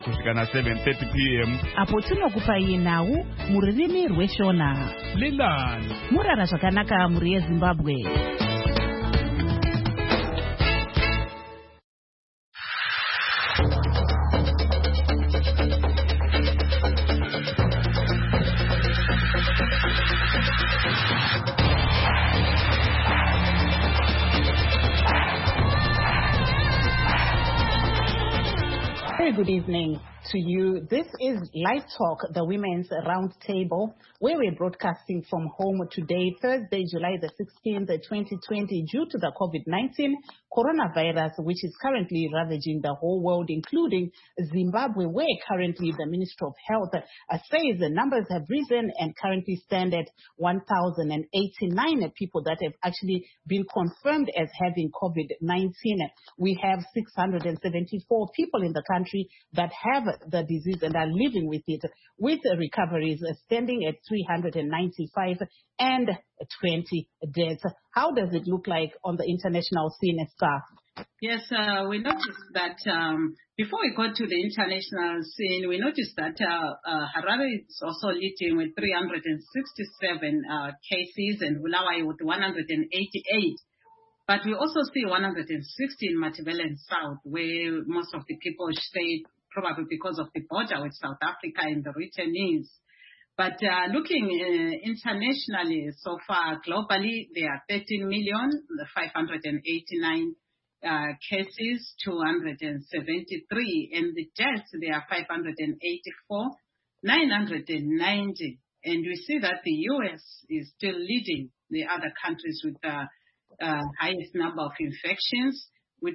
kusvika na 7:30 p.m. apo tinokupai nhau mururimi rweshona. Lilani murara zvakanaka muri yeZimbabwe. Very good evening to you. This is Live Talk, the Women's Roundtable, where we're broadcasting from home today, Thursday, July the 16th, 2020, due to the COVID-19 coronavirus, which is currently ravaging the whole world, including Zimbabwe, where currently the Ministry of Health says the numbers have risen and currently stand at 1,089 people that have actually been confirmed as having COVID-19. We have 674 people in the country that have the disease and are living with it, with recoveries standing at 395 and 20 deaths. How does it look like on the international scene, Star? Yes, we noticed that before we go to the international scene, we noticed that Harare is also leading with 367 cases and Bulawayo with 188. But we also see 160 in Matabele South, where most of the people stayed, probably because of the border with South Africa and the returnees. But looking internationally, so far globally, there are 13,589 cases, 273, and the deaths, there are 584, 990. And we see that the U.S. is still leading the other countries with the highest number of infections, with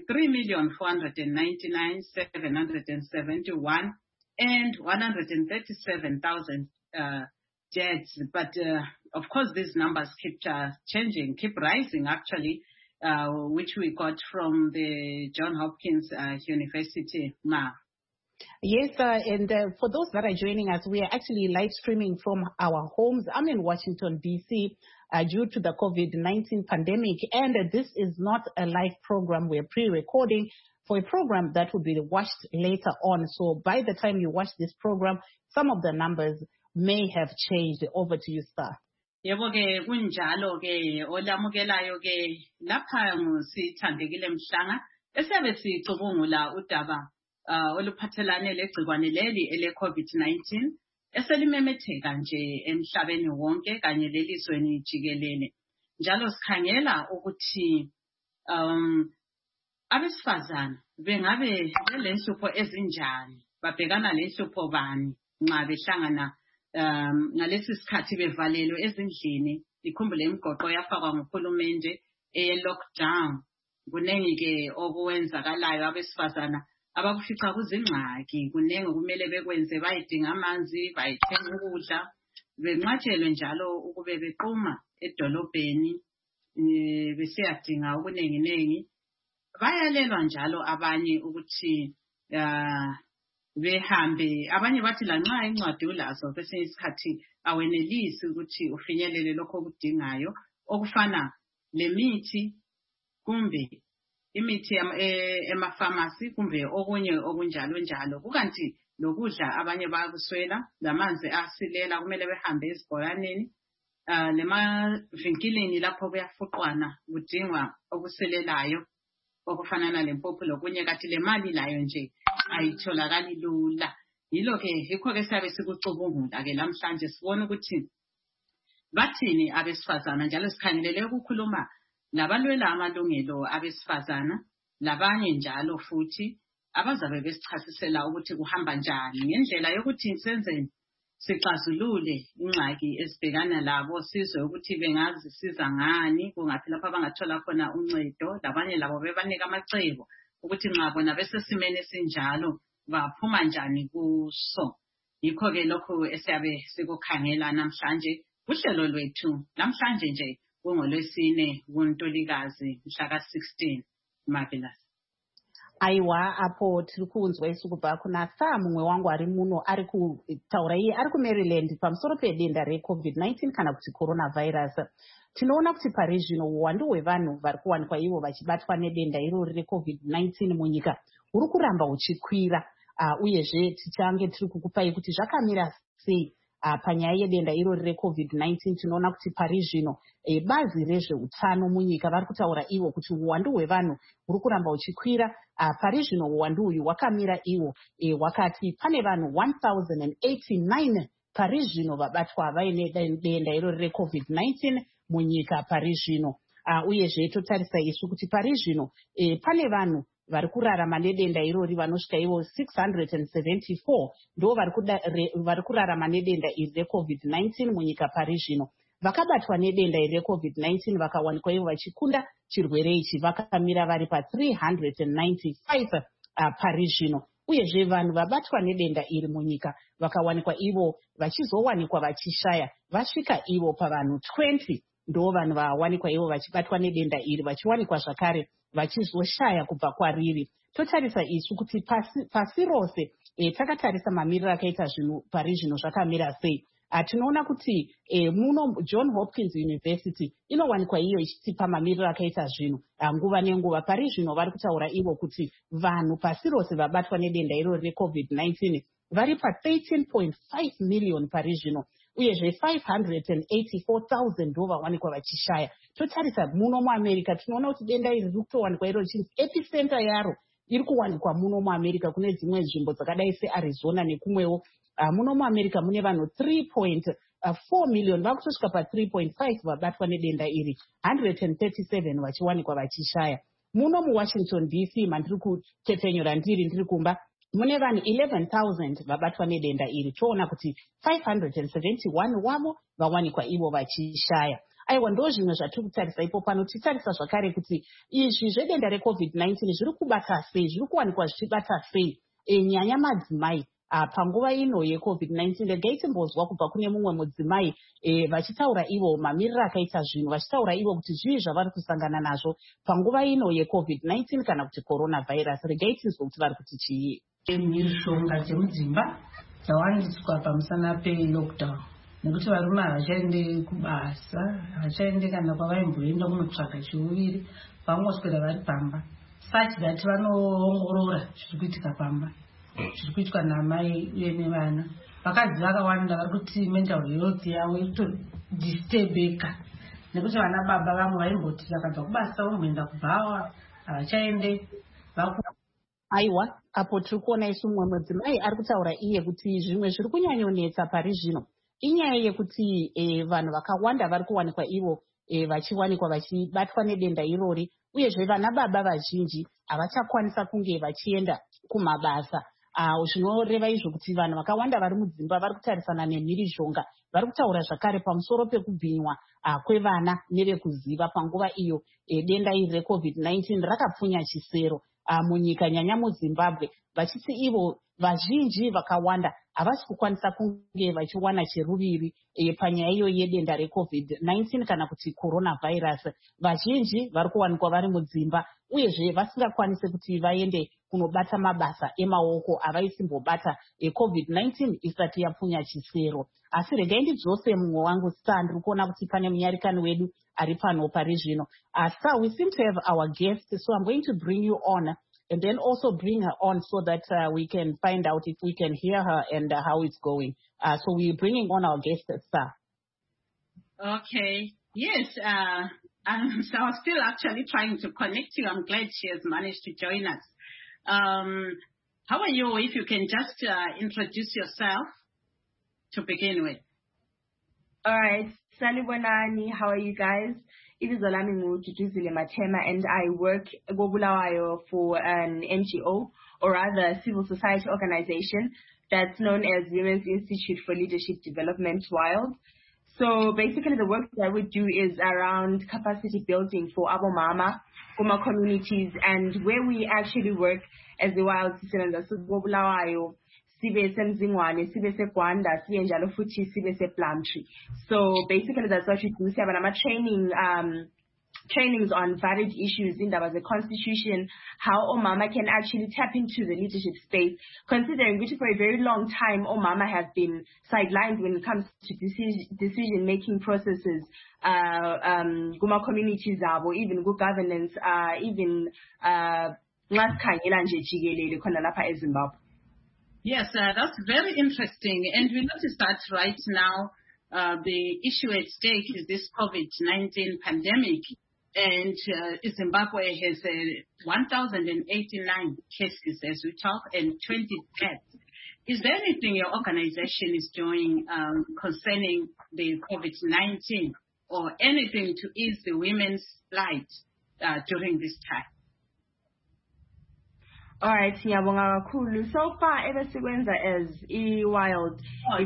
3,499,771 and 137,000 deaths. But of course, these numbers keep changing, keep rising actually, which we got from the Johns Hopkins University. Yes, and for those that are joining us, we are actually live streaming from our homes. I'm in Washington, D.C., due to the COVID-19 pandemic, and this is not a live program. We're pre-recording for a program that will be watched later on. So by the time you watch this program, some of the numbers may have changed. Over to you, Star. Yebo ke kunjalo ke olamukelayo ke lapha ngusithandekile Mhlanga esabe sicubungula udaba oluphathelane legcikwane leli ele COVID-19 eselimemetheka nje emhlabeni wonke kanye lelizweni jikelele. Njalo sikhangela ukuthi abesifazana bengabe belenhlupho ezinjani, babhekana lenhlupho bani nxa behlangana ngalesi sikhathi bevalelwe ezindlini. Ikhumbule imigoqo yafakwa nguhulumende lockdown. Kunengi ke okwenzakalayo abesifazana abakufica kuzingxaki, kunengi kumele bekwenze, bayidinga amanzi, bayithenga ukudla, benqatshelwe njalo ukube bequma edolobheni besiyadinga okunenginengi. Bayalelwa njalo abanye ukuthi behambe, abanye bathi lanxa incwadi ulazo kwesinye isikhathi awenelisi ukuthi ufinyelele lokho okudingayo, okufana lemithi kumbe imithi emafamasi kumbe okunye okunjalo njalo. Kukanti lokudla abanye bayakuswela, lamanzi asilela kumele behambe ezibholaneni, lemavinkilini lapho kuyafuqwana kudingwa okuselelayo okufanana lempuphu lokunye, kanti le mali layo nje ayitholakali lula. Yilo ke yikho ke siyabe sikucubungula ke namhlanje sibone ukuthi bathini abesifazana, njalo sikhangelele ukukhuluma labalwela amalungelo abesifazana labanye njalo futhi abazabe besichasisela ukuthi kuhamba njani ngendlela yokuthi senzeni sixazulule ingxaki esibhekana labo, sizwe ukuthi bengazisiza ngani, kungaphi lapho abangathola khona uncedo. Labanye labo bebanika amacebo ukuthi nxa bona besesimene sinjalo baphuma njani kuso. Yikho ke lokho esiyabe sikukhangela namhlanje kuhlelo lwethu namhlanje nje kungolwesine kuNtulikazi mhla ka-16 Marvelous. Aiwa apo tiri kuunzwa isu kubva kuna Saa mumwe wangu ari muno ari kutaura iye ari kuMaryland pamusoro pedenda reCovid-19 kana kuti coronavirus. Tinoona kuti pari zvino uwandu hwevanhu vari kuwanikwa ivo vachibatwa nedenda irori reCovid-19 munyika huri kuramba huchikwira. uyezve tichange tiri kukupai kuti zvakamira sei panyaya yedenda irori reCovid-19. Tinoona kuti pari zvino bazi rezveutano munyika vari kutaura ivo kuti uwandu hwevanhu huri kuramba huchikwira. Pari zvino uwandu uyu hwakamira ivo hwakati pane vanhu 1089 pari zvino vabatwa vaine denda irori reCovid-19 munyika pari zvino. Uyezve totarisa isu kuti pari zvino pane vanhu vari kurarama nedenda irori vanosvika ivo 674 ndo vari kurarama nedenda iri reCovid-19 munyika pari zvino. Vakabatwa nedenda iri reCovid-19 vakawanikwa ivo vachikunda chirwere ichi vakamira vari pa395 pari zvino. Uyezve vanhu vabatwa nedenda iri munyika vakawanikwa ivo vachizowanikwa vachishaya vasvika ivo pavanhu 20 ndo vanhu vawanikwa ivo vachibatwa nedenda iri vachiwanikwa zvakare vachizoshaya kubva kwariri. Totarisa isu kuti pasi rose takatarisa mamiriro akaita zvinhu pari zvino zvakamira sei. Tinoona kuti muno John Hopkins University inowanikwa iyo ichitipa mamiriro akaita zvinhu nguva nenguva. Pari zvino vari kutaura ivo kuti vanhu pasi rose vabatwa nedenda irori reCovid-19 vari pa13.5 million pari zvino, uyezve 584,000 ndo vawanikwa vachishaya. Totarisa muno muAmerica tinoona kuti denda iri riri kutowanikwa iro chinzi epicenter yaro iri kuwanikwa muno muAmerica kune dzimwe nzvimbo dzakadai seArizona nekumwewo. Muno muAmerica mune vanhu 3.4 million vava kutosvika pa3.5 vabatwa nedenda iri, 137 vachiwanikwa vachishaya. Muno muWashington DC mandiri kutepenyura ndiri kumba mune vanhu 11,000 vabatwa nedenda iri. Toona kuti 571 wavo vawanikwa ivo vachishaya. Aiwa ndo zvimwe zvatiri kutarisa ipo pano. Titarisa zvakare kuti izvi zvedenda reCovid-19 zviri kubata sei, zviri kuwanikwa zvichibata sei nyanya madzimai. Panguva ino yeCovid-19 regai timbozwa kubva kune mumwe mudzimai vachitaura ivo mamiriro akaita zvinhu, vachitaura ivo kuti zvii zvavari kusangana nazvo panguva ino yeCovid-19 kana kuti coronavirus. Regai tinzwe kuti vari kuti chii. Mishonga dzemudzimba dzawandiswa pamusana pelockdown nekuti varume havachaende kubasa, havachaende kana kwavaimboenda kunotsvaga chiuviri, vangoswera vari pamba. Such that vanoongorora zviri kuitika pamba, zviri kuitwa namai uye nevana. Vakadzi vakawanda vari kuti mental health yavo irikutodisturbeka nekuti vana baba vamwe vaimboti vakabva kubasa vomboenda kubhawa havachaende. Aiwa, apo tiri kuona isu mumwe mudzimai ari kutaura iye kuti zvimwe zviri kunyanyonetsa pari zvino inyaya yekuti vanhu vakawanda vari kuwanikwa ivo vachiwanikwa vachibatwa nedenda irori, uyezve vana baba vazhinji havachakwanisa kunge vachienda kumabasa. Zvinoreva izvo kuti vanhu vakawanda vari mudzimba vari kutarisana nemhirizhonga. Vari kutaura zvakare pamusoro pekubhinywa kwevana nevekuziva panguva iyo denda iri reCovid-19 rakapfunya chisero munyika nyanya muZimbabwe, vachiti ivo vazhinji vakawanda havasi kukwanisa kunge vachiwana cheruviri panyaya iyo yedenda reCovid-19 kana kuti coronavirus. Vazhinji vari kuwanikwa vari mudzimba uyezve vasingakwanisi kuti vaende kunobata mabasa emaoko avaisimbobata COVID-19 isati yapfunya chisero. Asi regai ndidzose mumwe wangu Star, ndiri kuona kuti pane munyarikani wedu ari pano pari zvino. Star, we seem to have our guest, so I'm going to bring you on and then also bring her on so that we can find out if we can hear her and how it's going. So we're bringing on our guest, Star. Okay. Yes. So I was still actually trying to connect you. I'm glad she has managed to join us. How are you? If you can just introduce yourself to begin with. All right. Sanibonani, how are you guys? Ibizolami Mututuzile Matema, and I work for an NGO, or rather a civil society organization that's known as Women's Institute for Leadership Development WILD. So basically the work that we do is around capacity building for Abomama, Guma communities, and where we actually work as the WILD sibe semzingwane, sibe seGwanda, sibe njalo futhi sibe sePlumtree. So basically that's what we do. Siyabanama trainings on varied issues in the constitution, how Omama can actually tap into the leadership space, considering which for a very long time Omama have been sidelined when it comes to decision-making processes, Guma communities, even good governance, even Zimbabwe. Yes, that's very interesting. And we notice that right now, the issue at stake is this COVID-19 pandemic. And Zimbabwe has 1,089 cases as we talk and 20 deaths. Is there anything your organization is doing concerning the COVID-19 or anything to ease the women's plight during this time? All right, siyabonga kakhulu. So far, ebesikwenza as wild.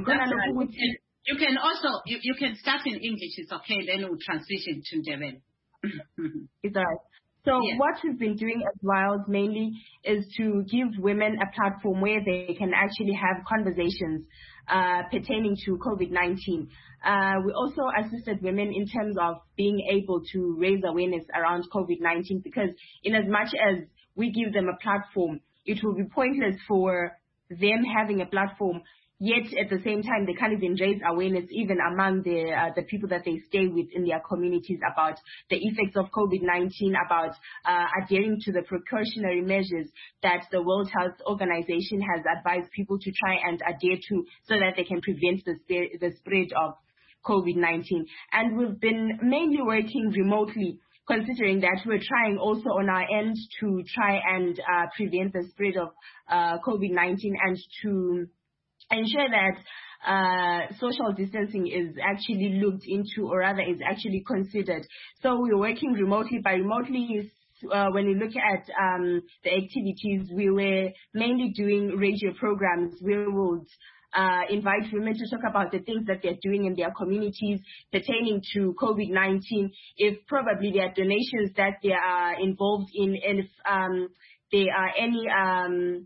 You can also you can start in English. It's okay. Then we'll transition to Ndebele. It's all right. So what we've been doing as Wild mainly is to give women a platform where they can actually have conversations pertaining to COVID-19. We also assisted women in terms of being able to raise awareness around COVID-19 because in as much as we give them a platform, it will be pointless for them having a platform, yet at the same time they can't even raise awareness even among the people that they stay with in their communities about the effects of COVID-19, about adhering to the precautionary measures that the World Health Organization has advised people to try and adhere to so that they can prevent the spread of COVID-19. And we've been mainly working remotely, considering that we're trying also on our end to try and prevent the spread of COVID-19 and to ensure that social distancing is actually looked into, or rather is actually considered. So we're working remotely. By remotely is when you look at the activities, we were mainly doing radio programs. We would invite women to talk about the things that they're doing in their communities pertaining to COVID-19, if probably there are donations that they are involved in, and if there are any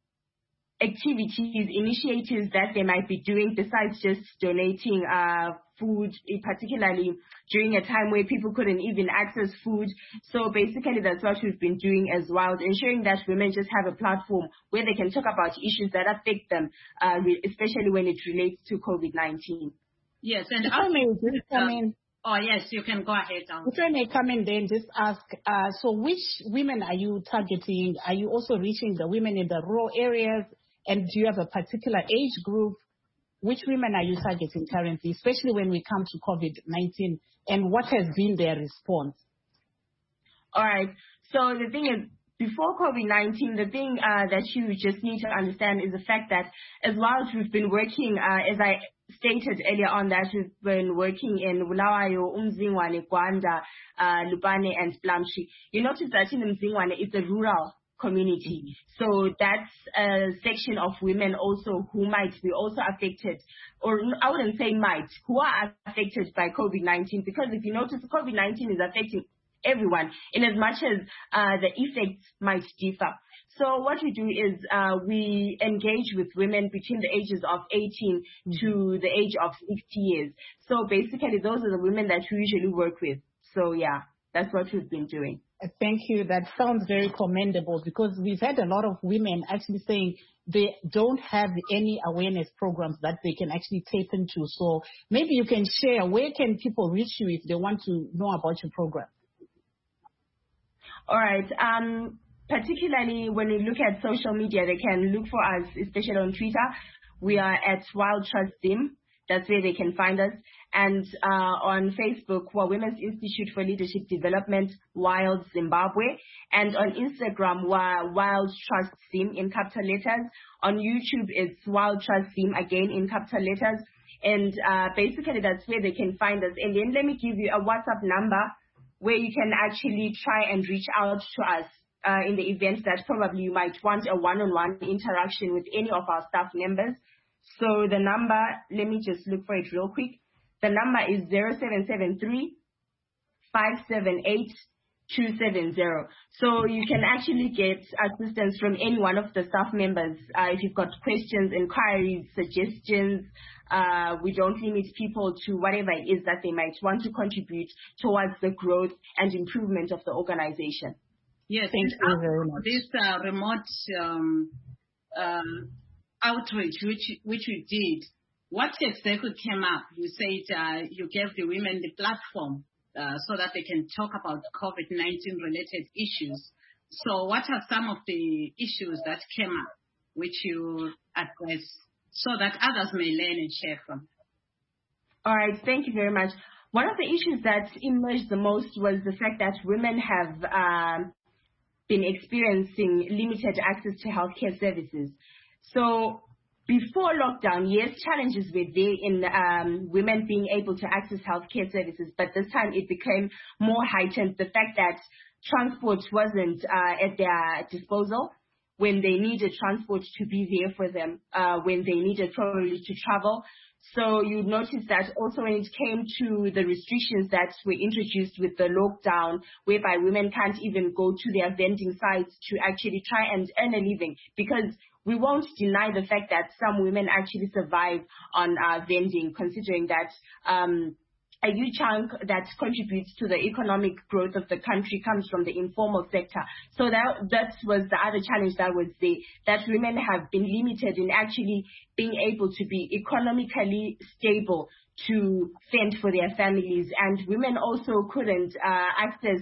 activities, initiatives that they might be doing besides just donating food, particularly during a time where people couldn't even access food. So basically that's what we've been doing as well, ensuring that women just have a platform where they can talk about issues that affect them, especially when it relates to COVID-19. Yes, and if I may just come in. Oh, yes, you can go ahead. If I may come in then just ask, so which women are you targeting? Are you also reaching the women in the rural areas? And do you have a particular age group? Which women are you targeting currently, especially when we come to COVID-19? And what has been their response? All right. So the thing is, before COVID-19, the thing that you just need to understand is the fact that as well as we've been working, as I stated earlier on, that we've been working in Bulawayo, Mzingwane, Gwanda, Lupane, and Blamshi. You notice that in Mzingwane, it's a rural community. So that's a section of women also who might be also affected, or I wouldn't say might, who are affected by COVID-19, because if you notice, COVID-19 is affecting everyone in as much as the effects might differ. So what we do is we engage with women between the ages of 18 to the age of 60 years. So basically those are the women that we usually work with. So yeah, that's what we've been doing. Thank you. That sounds very commendable, because we've had a lot of women actually saying they don't have any awareness programs that they can actually tap into. So maybe you can share, where can people reach you if they want to know about your program? All right. Particularly when you look at social media, they can look for us, especially on Twitter. We are at Wild Trust Zim. That's where they can find us. And on Facebook, we're Women's Institute for Leadership Development, Wild Zimbabwe. And on Instagram, we're Wild Trust Zim in capital letters. On YouTube, it's Wild Trust Zim again in capital letters. And basically, that's where they can find us. And then let me give you a WhatsApp number where you can actually try and reach out to us in the event that probably you might want a one-on-one interaction with any of our staff members. So the number, let me just look for it real quick. The number is 0773 578 270. So you can actually get assistance from any one of the staff members. If you've got questions, inquiries, suggestions, we don't limit people to whatever it is that they might want to contribute towards the growth and improvement of the organization. Yes, thank you very much. This remote outreach which we did, what exactly came up? You said you gave the women the platform so that they can talk about COVID-19 related issues. So what are some of the issues that came up? which you address so that others may learn and share from? All right, thank you very much. One of the issues that emerged the most was the fact that women have been experiencing limited access to healthcare services. So before lockdown, yes, challenges were there in women being able to access healthcare services, but this time it became more heightened. The fact that transport wasn't at their disposal when they needed transport to be there for them, when they needed probably to travel. So you notice that also when it came to the restrictions that were introduced with the lockdown, whereby women can't even go to their vending sites to actually try and earn a living, because we won't deny the fact that some women actually survive on vending, considering that a huge chunk that contributes to the economic growth of the country comes from the informal sector. So that was the other challenge that was there, that women have been limited in actually being able to be economically stable to fend for their families. And women also couldn't access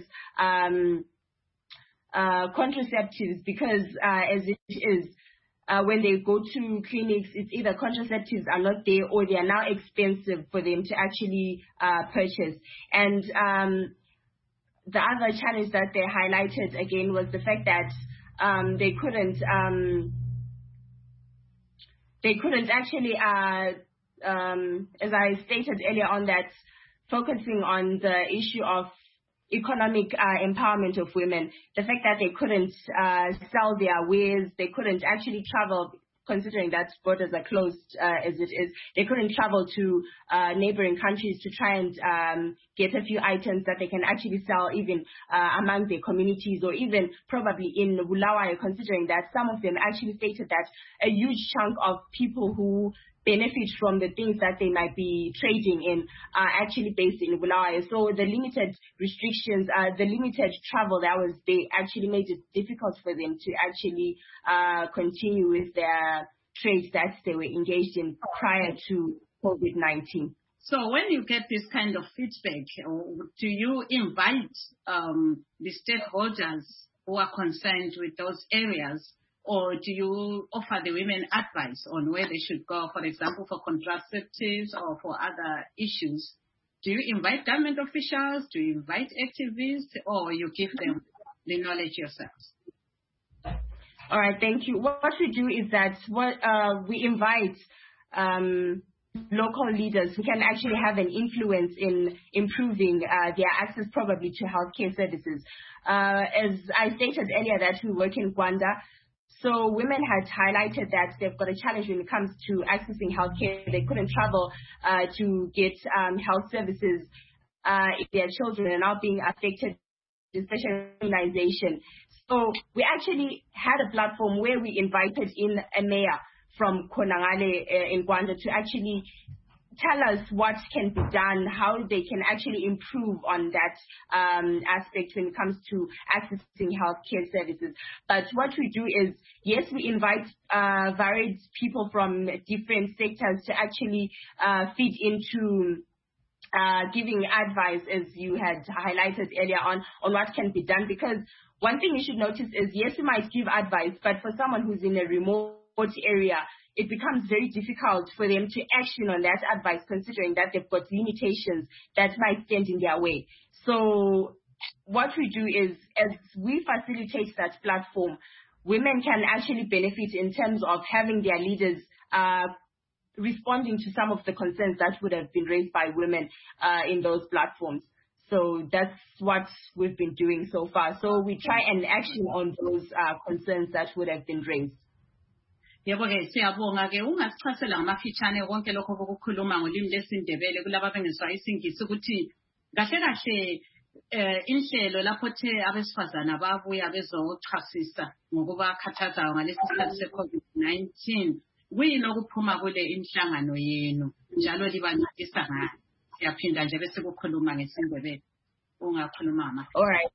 contraceptives because as it is, when they go to clinics, it's either contraceptives are not there or they are now expensive for them to actually purchase. And the other challenge that they highlighted again was the fact that they couldn't actually, as I stated earlier on, that focusing on the issue of economic empowerment of women, the fact that they couldn't sell their wares, they couldn't actually travel, considering that borders are closed as it is, they couldn't travel to neighboring countries to try and get a few items that they can actually sell even among their communities, or even probably in Bulawayo, considering that some of them actually stated that a huge chunk of people who benefit from the things that they might be trading in are actually based in Bulawayo. So the limited restrictions, the limited travel that was there actually made it difficult for them to actually continue with their trades that they were engaged in prior to COVID-19. So when you get this kind of feedback, do you invite the stakeholders who are concerned with those areas, or do you offer the women advice on where they should go, for example, for contraceptives or for other issues? Do you invite government officials? Do you invite activists, or you give them the knowledge yourselves? All right, thank you. What we do is that we invite local leaders who can actually have an influence in improving their access probably to healthcare services. As I stated earlier that we work in Gwanda, so women had highlighted that they've got a challenge when it comes to accessing healthcare. They couldn't travel to get health services if their children are now being affected, especially immunization. So we actually had a platform where we invited in a mayor from Konangale in Gwanda to actually tell us what can be done, how they can actually improve on that aspect when it comes to accessing healthcare services. But what we do is, yes, we invite varied people from different sectors to actually feed into giving advice, as you had highlighted earlier on what can be done. Because one thing you should notice is, yes, we might give advice, but for someone who's in a remote area, it becomes very difficult for them to action on that advice, considering that they've got limitations that might stand in their way. So what we do is, as we facilitate that platform, women can actually benefit in terms of having their leaders responding to some of the concerns that would have been raised by women in those platforms. So that's what we've been doing so far. So we try and action on those concerns that would have been raised. Yebo-ke siyabonga ke ungasichasela ngamafitshane konke lokho bokukhuluma ngolimi lesindebele kulabo abengezwa isingisi ukuthi kahle kahle inhlelo lapho the abesifazana babuya bezochasisa ngokubakhathazayo ngalesi sikhathi se-COVID-19 kuyini okuphuma kule inhlangano yenu njalo libancedisa ngayo? Siyaphinda nje bese kukhuluma ngesindebele ungakhuluma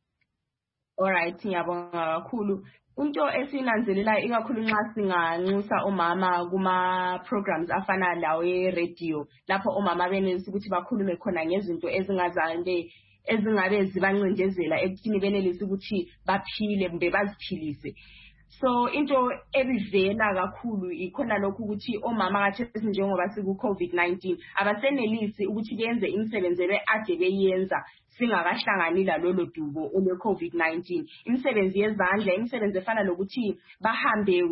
All right, ngiyabonga kakhulu. Into esinanzelela ikakhulu nxa singanxusa omama kuma programs afana lawo e-radio, lapho omama benelisa ukuthi bakhulume khona ngezinto ezingabe zibancindezela ekuthini benelisa ukuthi baphile kumbe baziphilise. So into ebivela kakhulu ikhona lokhu ukuthi omama kathesi njengoba siku COVID-19 abasenelisi ukuthi benze imisebenzi ade beyenza singakahlangani lalolo dubo ole COVID-19. Imisebenzi yezandla, imisebenzi efana lokuthi bahambe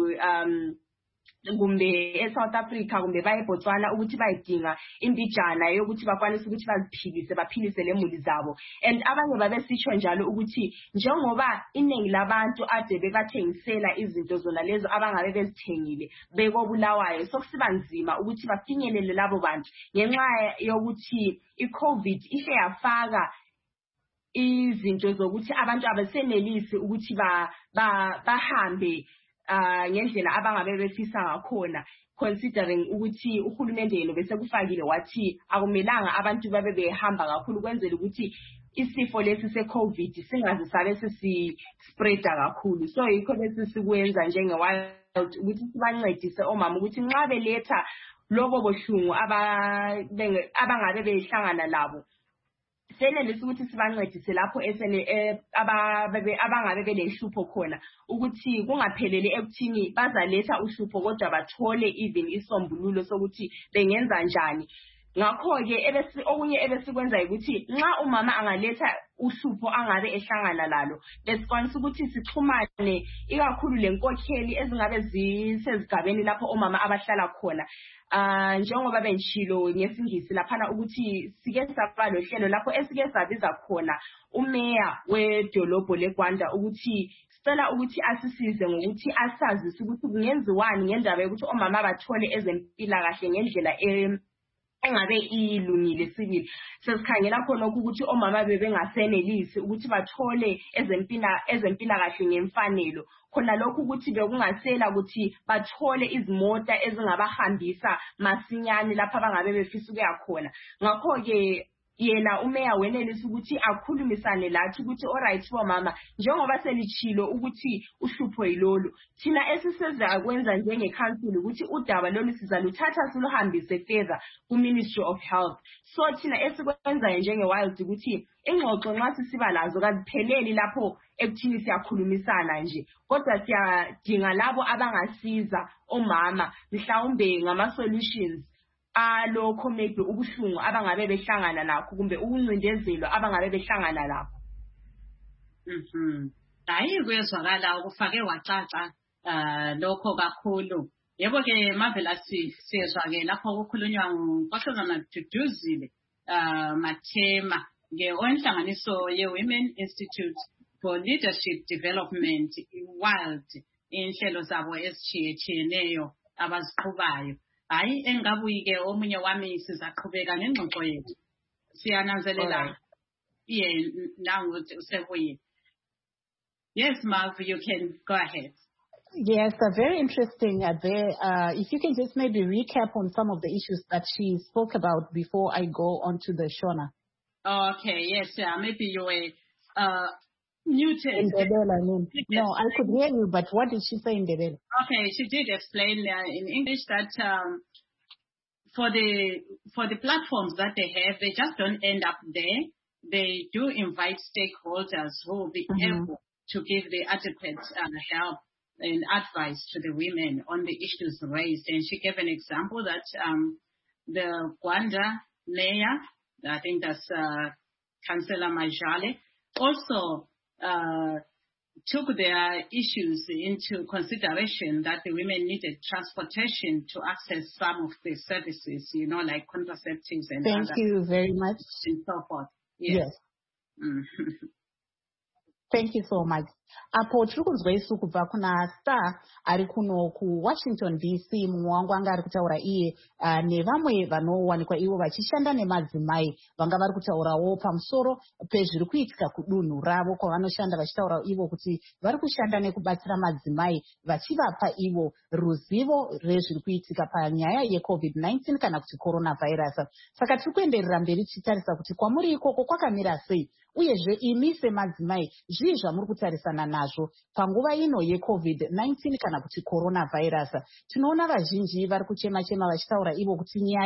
kumbe eSouth Africa kumbe baye eBotswana ukuthi bayidinga imbijana yokuthi bakwanise ukuthi baphilise lemuli zabo. And abanye babesitsho njalo ukuthi njengoba iningi labantu ade bebathengisela izinto zona lezo abangabe bezithengile bekobulawayo, sokusiba nzima ukuthi bafinyelele labo bantu ngenxa yokuthi iCovid ihle yafaka izinto zokuthi abantu abasenelisi ukuthi bahambe ngendlela abangabe befisa ngakhona, considering ukuthi uhulumende yena bese kufakile wathi akumelanga abantu babe behamba kakhulu kwenzela ukuthi isifo lesi seCovid singaze sabe sesispreada kakhulu. So yikho lesi sikwenza njengeWild ukuthi sibancedise omama ukuthi nxa beletha lobo bohlungu abangabe behlangana labo, senelisi ukuthi sibancedise lapho abangabe belenhlupho khona, ukuthi kungaphelele ekuthini bazaletha uhlupho kodwa bathole even isombululo sokuthi bengenza njani. Ngakho-ke okunye ebesikwenza ukuthi nxa umama angaletha uhlupho angabe ehlangana lalo, besikwanisa ukuthi sixhumane ikakhulu lenkokheli ezingabe zisezigabeni lapho omama abahlala khona. Njengoba benchilo ngesingisi laphana ukuthi sike saba lohlelo lapho esike sabiza khona umeya wedolobho leGwanda ukuthi sicela ukuthi asisize ngokuthi asazise ukuthi kungenziwani ngendaba yokuthi omama bathole ezempilakahle ngendlela engabe ilungile sibili. Sesikhangela khona ukuthi omama bebengasenelisi ukuthi bathole ezempilakahle ngemfanelo, khona lokhu ukuthi bekungasela ukuthi bathole izimota ezingabahambisa masinyane lapha abangabe befisa ukuya khona. Ngakho-ke yena umeya wenelisa ukuthi akhulumisane lathi ukuthi alright bomama, njengoba selichilo ukuthi uhlupho yilolu, thina esiseza kwenza njengecouncil ukuthi udaba lolu sizaluthatha siluhambise further kuMinistry of Health. So thina esikwenzayo njengeWild ukuthi ingxoxo nxa sisiba lazo kazipheleli lapho ekuthini siyakhulumisana nje, kodwa siyadinga labo abangasiza omama mhlawumbe ngama-solutions alokho maybe ubuhlungu abangabe behlangana nakho kumbe ukuncindezelwa abangabe behlangana nakho. Hayi kuyezwakala ukufake wacaca lokho kakhulu. Yebo ke Marvelous siyezwa ke lapho kukhulunywa ngonkosazana Duduzile Mathema ngenhlanganiso ye-Women Institute for Leadership Development Wild inhlelo zabo ezitshiyeneyo abaziqhubayo. Hayi engabuyi-ke omunye wami sizaqhubeka nengxoxo yethu. Siyananzelela. Nangu usebuyile. Yes, Marv, you can go ahead. Yes, very interesting there. If you can just maybe recap on some of the issues that she spoke about before I go on to the Shona. Okay, yes, maybe you were muted. In Ndebele, I mean. No, I could hear you, but what did she say in Ndebele? Okay, she did explain in English that for the platforms that they have, they just don't end up there. They do invite stakeholders who will be able to give the adequate help and advice to the women on the issues raised. And she gave an example that the Gwanda mayor, I think that's Councillor Majale, also took their issues into consideration, that the women needed transportation to access some of the services, like contraceptives and Thank you very much. And so forth. Yes. Thank you so much. Apo tirikunzwa isu kubva kuna Star ari kuno kuWashington DC. Mumwe wangu anga ari kutaura iye nevamwe vanowanikwa ivo vachishanda nemadzimai vanga vari kutaurawo pamusoro pezviri kuitika kudunhu ravo kwavanoshanda vachitaura ivo kuti vari kushanda nekubatsira madzimai vachivapa ivo ruzivo rezviri kuitika panyaya yeCovid-19 kana kuti coronavirus. Saka tiri kuenderera mberi tichitarisa kuti kwamuri ikoko kwakamira sei, uyezve imi semadzimai zvii zvamuri kutarisana nazvo panguva ino yeCovid-19 kana kuti coronavirus. Tinoona vazhinji vari kuchema-chema vachitaura ivo kuti nyaya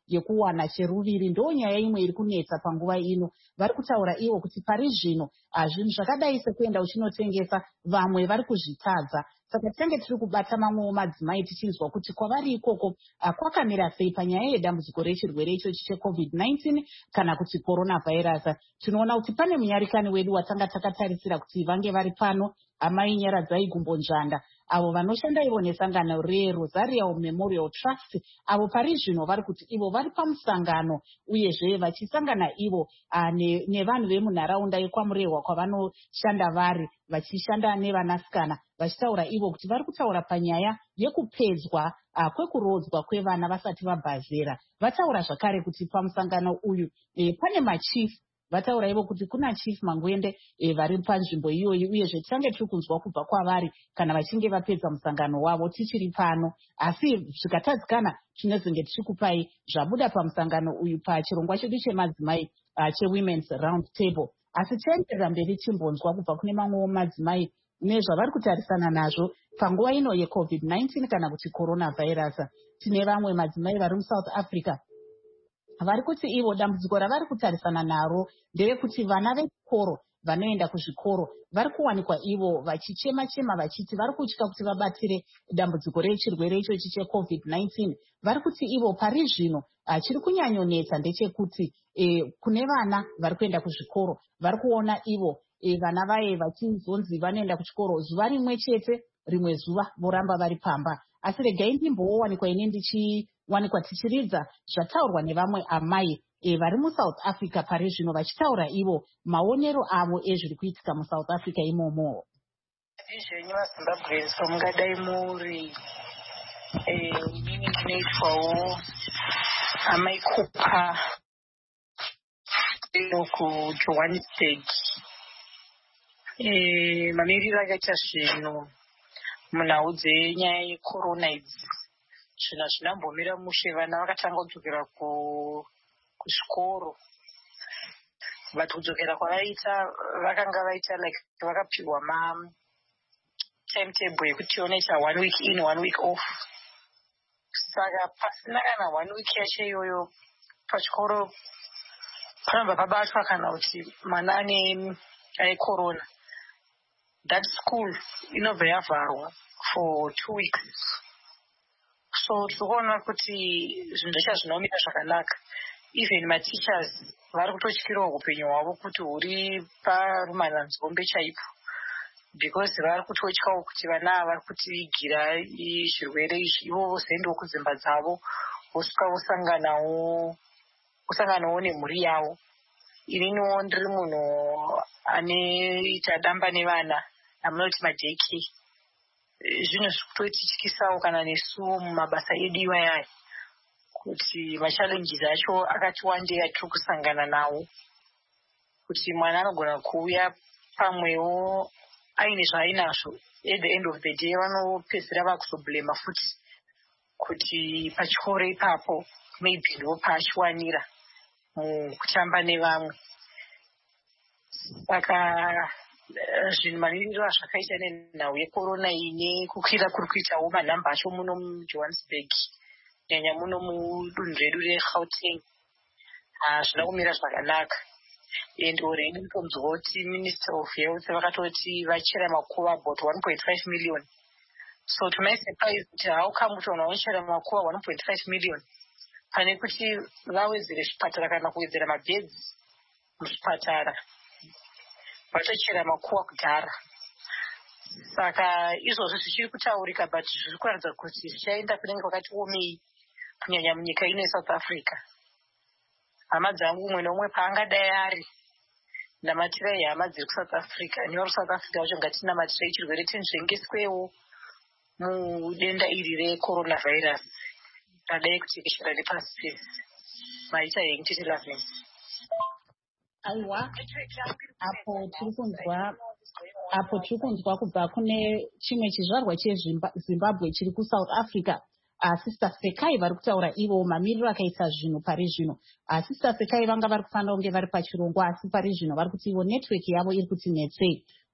yekuwana cheruviri ndonyaya imwe iri kunetsa panguva ino. Vari kutaura ivo kuti pari zvino zvinhu zvakadai sekuenda uchinotengesa vamwe vari kuzvitadza. Saka tinenge tiri kubata mamwewo madzimai tichinzwa kuti kwavari ikoko kwakamira sei panyaya yedambudziko rechirwere ichochi cheCovid-19 kana kuti coronavirus. Tinoona kuti pane munyarikani wedu watanga takatarisira kuti vange vari pano, amai Nyaradzai Gumbonjanda, avo vanoshanda ivo nesangano reRosario Memorial Trust, avo pari zvino vari kuti ivo vari pamusangano uyezve vachisangana ivo nevanhu vemunharaunda yekwamurehwa kwavanoshanda vari, vachishanda nevanasikana, vachitaura ivo kuti vari kutaura panyaya yekupedzwa kwekurodzwa kwevana vasati vabva zera. Vataura zvakare kuti pamusangano uyu pane machief. Vataura ivo kuti kuna Chief Mangwende vari panzvimbo iyoyi, uyezve tichange tiri kunzwa kubva kwavari kana vachinge vapedza musangano wavo tichiri pano. Asi zvikatadzikana tinozenge tichikupai zvabuda pamusangano uyu pachirongwa chedu chemadzimai cheWomen's Round Table. Asi tienderera mberi timbonzwa kubva kune mamwewo madzimai nezvavari kutarisana nazvo panguva ino yeCovid-19 kana kuti coronavirus. Tine vamwe madzimai vari muSouth Africa vari kuti ivo dambudziko ravari kutarisana naro nderekuti vana vechikoro vanoenda kuzvikoro vari kuwanikwa ivo vachichema-chema vachiti vari kutya kuti vabatire dambudziko rechirwere ichochi cheCovid-19. Vari kuti ivo pari zvino chiri kunyanyonetsa ndechekuti kune vana vari kuenda kuzvikoro vari kuona ivo vana vaye vachizonzi vanoenda kuchikoro zuva rimwe chete, rimwe zuva voramba vari pamba. Asi regai ndimboowanikwa ine ndichiwanikwa tichiridza zvataurwa nevamwe amai vari muSouth Africa pari zvino vachitaura ivo maonero avo ezviri kuitika muSouth Africa imomo. Izvenyu vaZimbabweans mungadai muri inini ndinoitwawo amai Kupa kuJohannesburg. Mamiriro akaita zvinhu munhau dzenyaya yecorona idzi, zvinhu hazvinambomira mushe. Vana vakatanga kudzokera kuzvikoro, but kudzokera kwavaita vakanga vaita like vakapiwa timetable yekuti onoita 1 week in 1 week off. Saka pasina kana 1 week yacho iyoyo pachikoro panobva pabatwa kana kuti mwana ane corona, that school inobva yavharwa for 2 weeks. So tikuona kuti zvinhu zvacho zvinomira zvakanaka. Even mateachers vari kutotyirawo upenyu hwavo kuti huri parumananzombe chaipo, because vari kutotyawo kuti vana vari kutivigira zvirwere izvi ivo vozoendawo kudzimba dzavo vosvika vosanganawo nemhuri yavo. Ininiwo ndiri munhu anoita damba nevana amunoti madaycare. Zvinhu zviri kutotityisisawo kana nesu mumabasa edu iwayaya kuti machallenges acho akati wandei atiri kusangana nawo, kuti mwana anogona kuuya pamwewo aine zvaainazvo. At the end of the day vanopedzisira vakuzoblema futi kuti pachikoro ipapo maybe ndo paachiwanira mukutamba nevamwe. Saka zvinhu mamiriro azvakaita nenhau yecorona ine kukwira kuri kuitawo manhamba acho muno muJohannesburg, nyanya muno mudunhu redu reGauteng, hazvina kumira zvakanaka. And already nditomzwa kuti Minister of Health vakatoti vachera makuva about 1.5 million. So to my surprise kuti how come kuti vanhu vanochera makuva 1.5 million pane kuti vawedzere zvipatara kana kuwedzera mabhedzi muzvipatara, vatochera makuva kudhara. Saka izvozvo zvichiri kutaurika, but zviri kuratidza kuti zvichaenda kunenge kwakati omei kunyanya munyika ino yeSouth Africa. Hama dzangu umwe neumwe paangadai ari namatirai hama dziri kuSouth Africa, nevo kuSouth Africa vacho ngatinamatirai chirwere tinzvengeswewo mudenda iri recoronavirus radai kutekeshera nepasi pese. Maita henyu titi Lavin. Aiwa, apo tiri kunzwa kubva kune chimwe chizvarwa cheZimbabwe chiri kuSouth Africa. Sister Sekai vari kutaura ivo mamiriro akaita zvinhu pari zvino. Sister Sekai vanga vari kufanira kunge vari pachirongwa, asi pari zvino vari kuti ivo network yavo iri kuti netsei.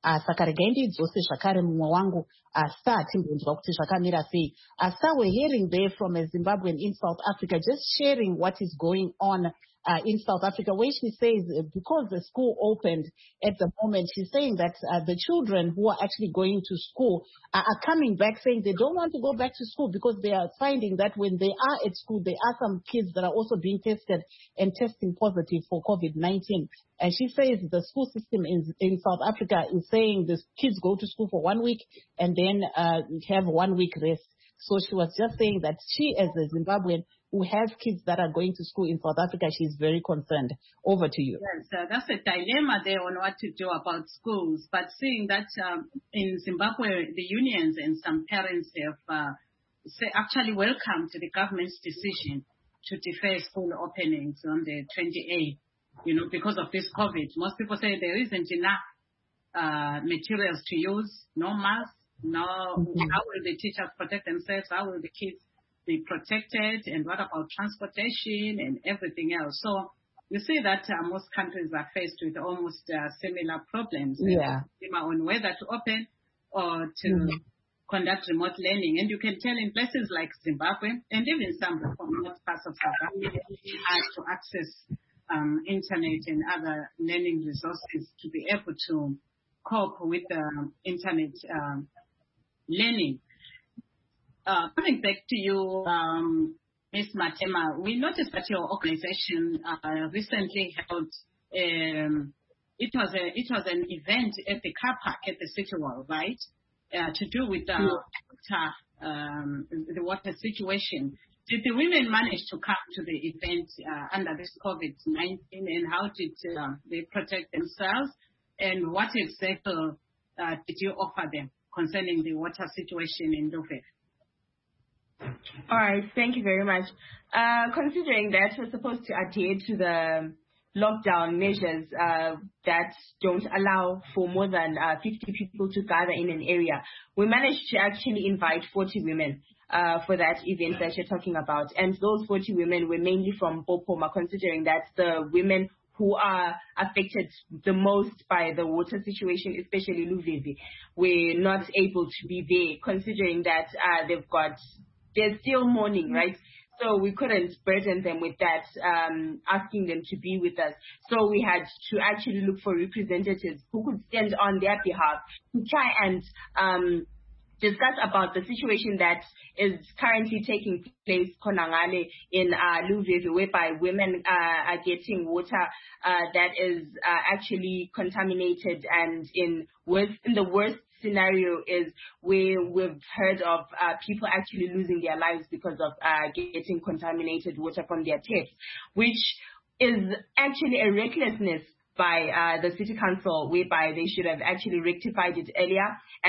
saka regai ndidzose zvakare mumwe wangu Star timbonzwa kuti zvakamira sei. Star, we're hearing there from a Zimbabwean in South Africa just sharing what is going on in South Africa, where she says because the school opened at the moment, she's saying that the children who are actually going to school are coming back saying they don't want to go back to school because they are finding that when they are at school, there are some kids that are also being tested and testing positive for COVID-19. And she says the school system in South Africa is saying the kids go to school for 1 week and then have 1 week rest. So she was just saying that she, as a Zimbabwean who has kids that are going to school in South Africa, she's very concerned. Over to you. Yes, that's a dilemma there on what to do about schools. But seeing that in Zimbabwe, the unions and some parents have actually welcomed the government's decision to defer school openings on the 28th, because of this COVID. Most people say there isn't enough materials to use, no masks, no. How will the teachers protect themselves? How will the kids be protected? And what about transportation and everything else? So you see that most countries are faced with almost similar problems. Yeah. On whether to open or to conduct remote learning. And you can tell in places like Zimbabwe and even some remote parts of South Africa to access internet and other learning resources to be able to cope with internet learning. Coming back to you, Ms. Matema, we noticed that your organization recently held it was an event at the car park at the City Hall, right? To do with the water situation. Did the women manage to come to the event under this COVID-19, and how did they protect themselves? And what exactly did you offer them concerning the water situation in Luveve? All right, thank you very much. Considering that we're supposed to adhere to the lockdown measures that don't allow for more than 50 people to gather in an area, we managed to actually invite 40 women for that event that you're talking about. And those 40 women were mainly from Bopoma, considering that the women who are affected the most by the water situation, especially Luveve, were not able to be there, considering that they're still mourning, right? So we couldn't burden them with that, asking them to be with us. So we had to actually look for representatives who could stand on their behalf to try and discuss about the situation that is currently taking place Konangale in Luveve, whereby women are getting water that is actually contaminated, and in the worst scenario is where we've heard of people actually losing their lives because of getting contaminated water from their taps, which is actually a recklessness by the city council, whereby they should have actually rectified it earlier.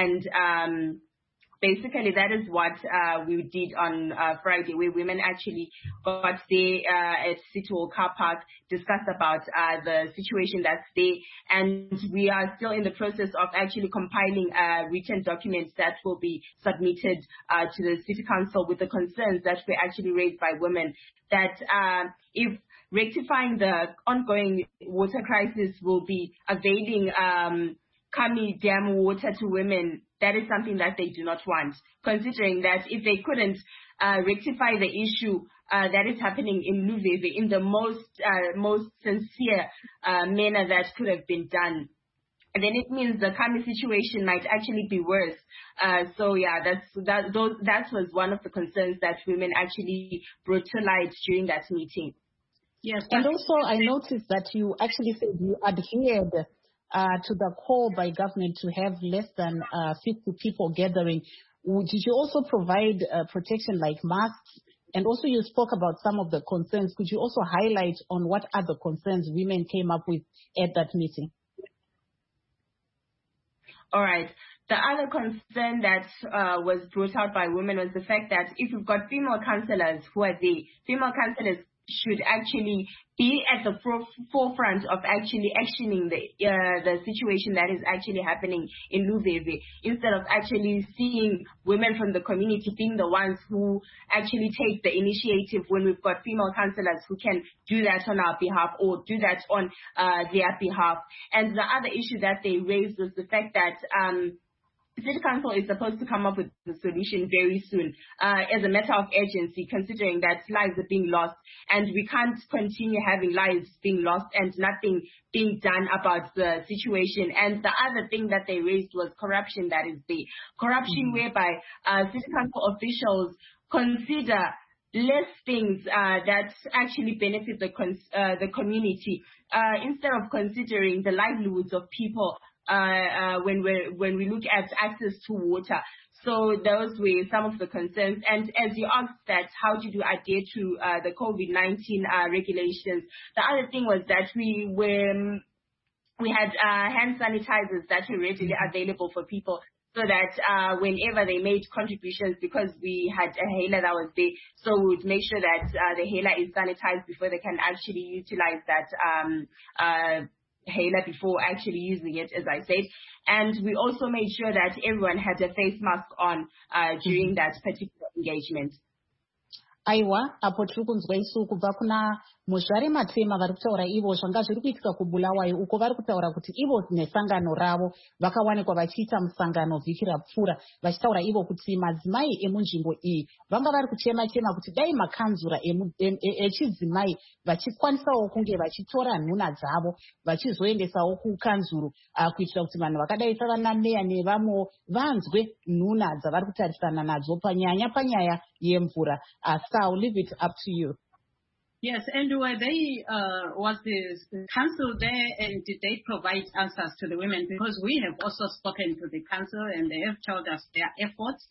And basically, that is what we did on Friday, where women actually got there at City Hall car park, discussed about the situation that's there, and we are still in the process of actually compiling written documents that will be submitted to the City Council with the concerns that were actually raised by women, that if rectifying the ongoing water crisis will be availing Kami Dam water to women, that is something that they do not want, considering that if they couldn't rectify the issue that is happening in Luveve in the most sincere manner that could have been done, then it means the Kami situation might actually be worse. So yeah, that was one of the concerns that women actually brought to light during that meeting. Yes, and also I noticed that you actually said you adhered to the call by government to have less than 50 people gathering. Did you also provide protection like masks? And also you spoke about some of the concerns. Could you also highlight on what other concerns women came up with at that meeting? All right. The other concern that was brought out by women was the fact that if you've got female councillors who are there, female councillors should actually be at the forefront of actually actioning the situation that is actually happening in Luveve, instead of actually seeing women from the community being the ones who actually take the initiative when we've got female councillors who can do that on our behalf or do that on their behalf. And the other issue that they raised was the fact that City Council is supposed to come up with the solution very soon, as a matter of urgency, considering that lives are being lost, and we can't continue having lives being lost and nothing being done about the situation. And the other thing that they raised was corruption that is there. Corruption whereby City Council officials consider less things that actually benefit the community, instead of considering the livelihoods of people. When we look at access to water. So those were some of the concerns. And as you asked that, how did you adhere to the COVID-19 regulations? The other thing was that we had hand sanitizers that were readily available for people, so that whenever they made contributions, because we had a hailer that was there, so we would make sure that the hailer is sanitized before they can actually utilize that hailer before actually using it, as I said. And we also made sure that everyone had a face mask on during that particular engagement. Aiwa, apo tiri kunzwa isu kubva kuna muzvare Matema vari kutaura ivo zvanga zviri kuitika kuBulawayo, uko vari kutaura kuti ivo nesangano ravo vakawanikwa vachiita musangano vhiki rapfuura, vachitaura ivo kuti madzimai emunzvimbo iyi vanga vari kuchema-chema kuti dai makanzura echidzimai vachikwanisawo kunge vachitora nhuna dzavo vachizoendesawo kukanzuru, kuitira kuti vanhu vakadai savana meya nevamwewo vanzwe nhuna dzavari kutarisana nadzo panyaya yemvura. So I'll leave it up to you. Yes, and were they, was the council there, and did they provide answers to the women? Because we have also spoken to the council, and they have told us their efforts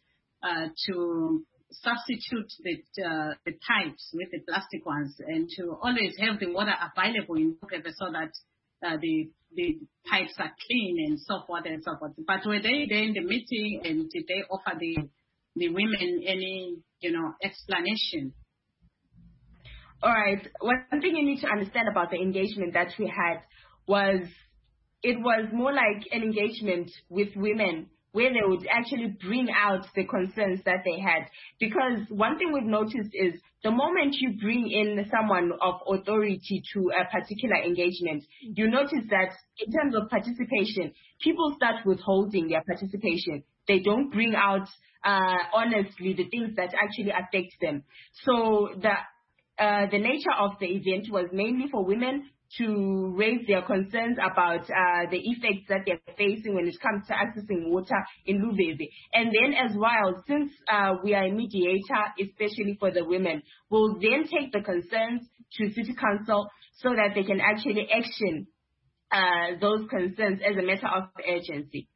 to substitute the pipes with the plastic ones, and to always have the water available in Luveve so that the pipes are clean and so forth and so forth. But were they there in the meeting, and did they offer the women any, explanation? All right. One thing you need to understand about the engagement that we had was it was more like an engagement with women where they would actually bring out the concerns that they had. Because one thing we've noticed is the moment you bring in someone of authority to a particular engagement, you notice that in terms of participation, people start withholding their participation. They don't bring out, honestly, the things that actually affect them. So the nature of the event was mainly for women to raise their concerns about the effects that they're facing when it comes to accessing water in Luveve. And then as well, since we are a mediator, especially for the women, we'll then take the concerns to City Council so that they can actually action those concerns as a matter of urgency.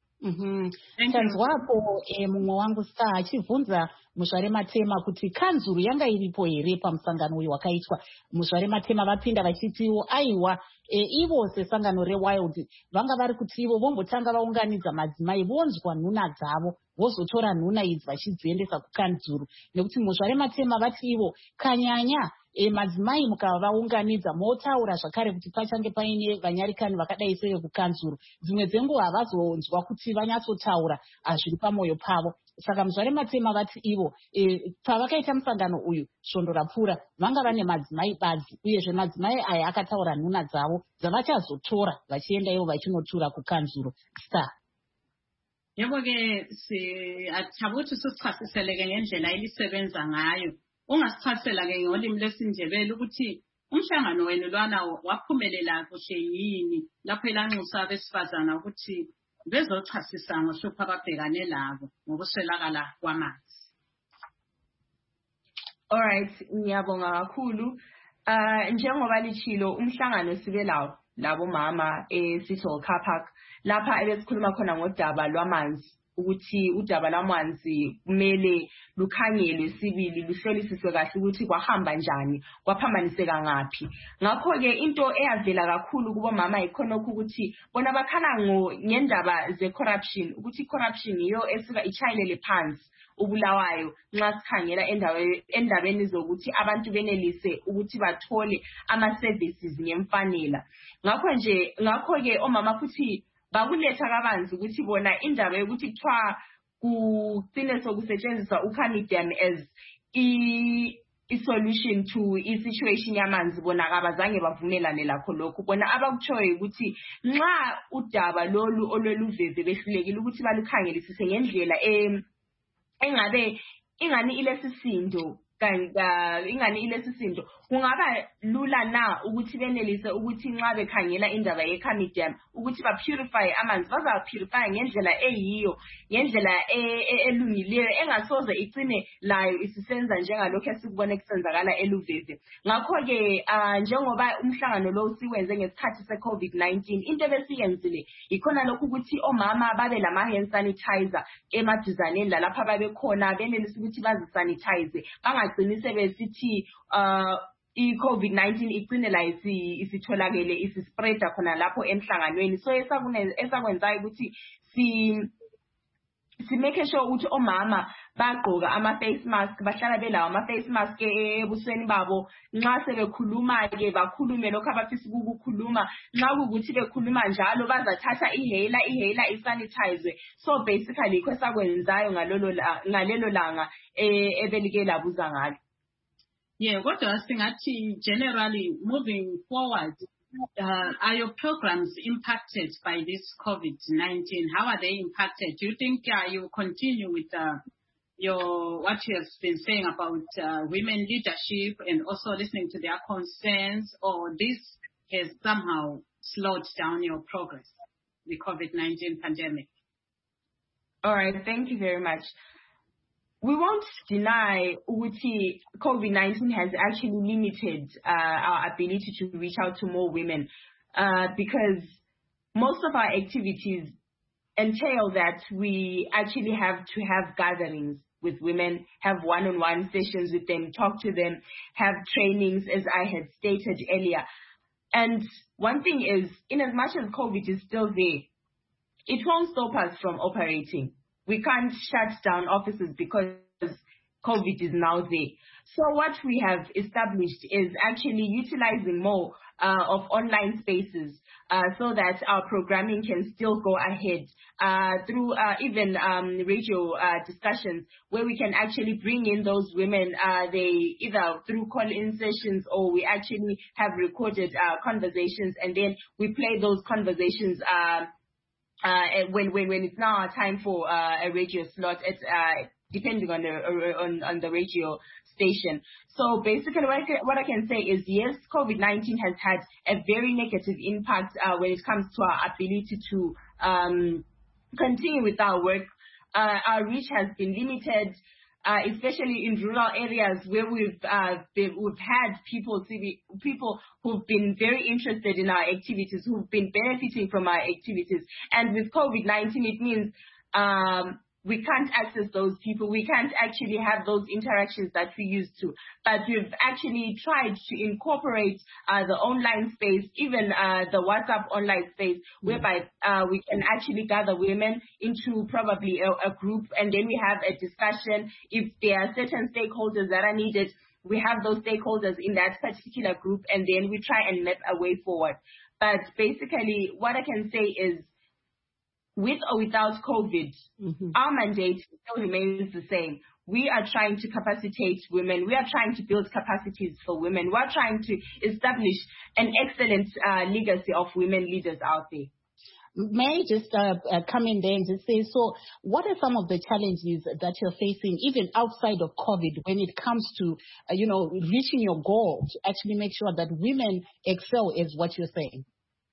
Tanzwapo mumwe wangu saa achivhunza muzvare Matema kuti kanzuru yanga iripo here pamusangano uyu wakaitwa. Muzvare Matema vapinda vachitiwo aiwa ivo sesangano reWild vanga vari kuti ivo vombotanga vaunganidza madzimai vonzwa nhuna dzavo vozotora nhuna idzi vachidziendesa kukanzuru, nekuti muzvare Matema vati ivo kanyanya madzimai mukava vaunganidza motaura zvakare kuti pachange paine vanyarikani vakadai sevekukanzuru, dzimwe dzenguva havazonzwa kuti vanyatsotaura zviri pamwoyo pavo. Saka muzvare Matema vati ivo pavakaita musangano uyu svondo rapfuura vanga vane madzimai badzi, uyezve madzimai aya akataura nhuna dzavo dzavachazotora vachienda ivo vachinotura kukanzuru. Yebo-ke athabuthi sichasiseleke ngendlela elisebenza ngayo. Ungasichasela-ke ngolimi lwesiNdebele ukuthi umhlangano wenu lwana waphumelela kuhle yini lapho elanxusa abesifazana ukuthi bezochasisa ngohlupho ababhekane labo ngokuswelakala kwamanzi. All right, ngiyabonga kakhulu. Njengoba lichilo umhlangano sibe lawo labo mama eSithole Car Park lapha ebesikhuluma khona ngodaba lwamanzi, ukuthi udaba lwamanzi kumele lukhangelwe sibili luhlolisiswe kahle ukuthi kwahamba njani, kwaphambaniseka ngaphi. Ngakho-ke into eyavela kakhulu kubo mama ikhonokho ukuthi bona bakhala ngendaba ze-corruption, ukuthi i-corruption yiyo esuka ichayelele phansi ubulawayo nxa sikhangela endabeni zokuthi abantu benelise ukuthi bathole ama-services ngemfanela. Ngakho ke omama futhi bakuletha kabanzi ukuthi bona indaba yokuthi kuthiwa kugcine sokusetshenziswa uCanidem as i-solution to i-situation yamanzi, bona kabazange bavumelane lakho lokhu. Bona abakutshoyo ukuthi nxa udaba lolu olweluveve behlulekile ukuthi balukhangelisise ngendlela engabe ingani ilesisindo kungaba lula na ukuthi benelise ukuthi nxa bekhangela indaba yeCanidem ukuthi ba-purify amanzi, baza-purify ngendlela eyiyo, ngendlela elungileyo, engasoze igcine layo isisenza njengalokhu esikubone kusenzakala eluveve. Ngakho-ke njengoba umhlangano lo siwenze ngesikhathi se-COVID-19, into ebesiyenzile ikhona lokhu ukuthi omama babe lama-hand sanitizer emaduzaneni lalapha babekhona, benelise ukuthi bazisanitize, bangagcini sebesithi i-COVID-19 igcine la isitholakele isispreada khona lapho emhlanganweni. So esakwenzayo ukuthi si-make sure ukuthi omama bagqoka ama-face mask, bahlala belawo ama-face mask ebusweni babo. Nxa sebekhuluma-ke bakhulume lokhu abafisa ukukhuluma. Nxa kukuthi bekhuluma njalo bazathatha iheyila isanitize. So basically yikho esakwenzayo ngalelo langa ebelike labuza ngalo. Yeah, kodwa singathi generally moving forward, are your programs impacted by this COVID-19? How are they impacted? Do you think you continue with what you have been saying about women leadership and also listening to their concerns, or this has somehow slowed down your progress, the COVID-19 pandemic? All right, thank you very much. We won't deny Uti COVID-19 has actually limited our ability to reach out to more women because most of our activities entail that we actually have to have gatherings with women, have one-on-one sessions with them, talk to them, have trainings, as I had stated earlier. And one thing is, in as much as COVID is still there, it won't stop us from operating. We can't shut down offices because COVID is now there. So what we have established is actually utilizing more of online spaces so that our programming can still go ahead through even radio discussions where we can actually bring in those women, they either through call-in sessions or we actually have recorded conversations, and then we play those conversations when it's now our time for a radio slot, it's depending on the radio station. So basically what I can say is, yes, COVID-19 has had a very negative impact when it comes to our ability to continue with our work. Our reach has been limited, especially in rural areas where we've had people who've been very interested in our activities, who've been benefiting from our activities. And with COVID-19, it means we can't access those people. We can't actually have those interactions that we used to. But we've actually tried to incorporate the online space, even the WhatsApp online space, whereby we can actually gather women into probably a group, and then we have a discussion. If there are certain stakeholders that are needed, we have those stakeholders in that particular group, and then we try and map a way forward. But basically, what I can say is, with or without COVID, our mandate still remains the same. We are trying to capacitate women. We are trying to build capacities for women. We are trying to establish an excellent legacy of women leaders out there. May I just come in there and just say, so what are some of the challenges that you're facing, even outside of COVID, when it comes to, reaching your goal to actually make sure that women excel, is what you're saying?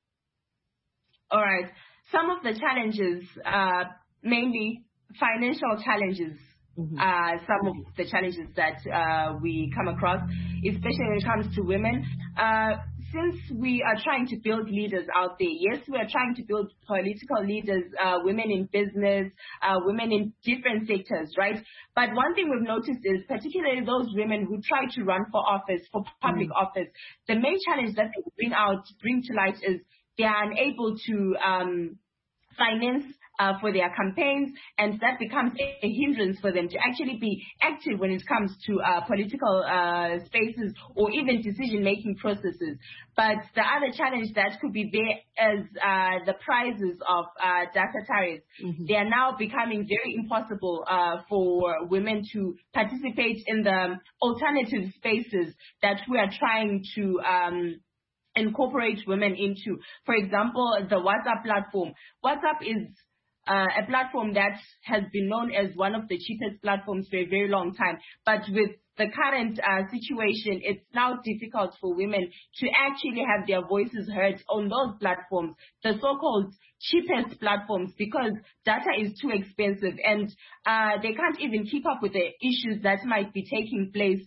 All right. Some of the challenges, mainly financial challenges, some of the challenges that we come across, especially when it comes to women. Since we are trying to build leaders out there, yes, we are trying to build political leaders, women in business, women in different sectors, right? But one thing we've noticed is, particularly those women who try to run for office, for public office, the main challenge that they bring to light is they are unable to finance for their campaigns, and that becomes a hindrance for them to actually be active when it comes to political spaces or even decision-making processes. But the other challenge that could be there is the prices of data tariffs. They are now becoming very impossible for women to participate in the alternative spaces that we are trying to incorporate women into. For example, the WhatsApp platform. WhatsApp is a platform that has been known as one of the cheapest platforms for a very long time. But with the current situation, it's now difficult for women to actually have their voices heard on those platforms, the so-called cheapest platforms, because data is too expensive and they can't even keep up with the issues that might be taking place,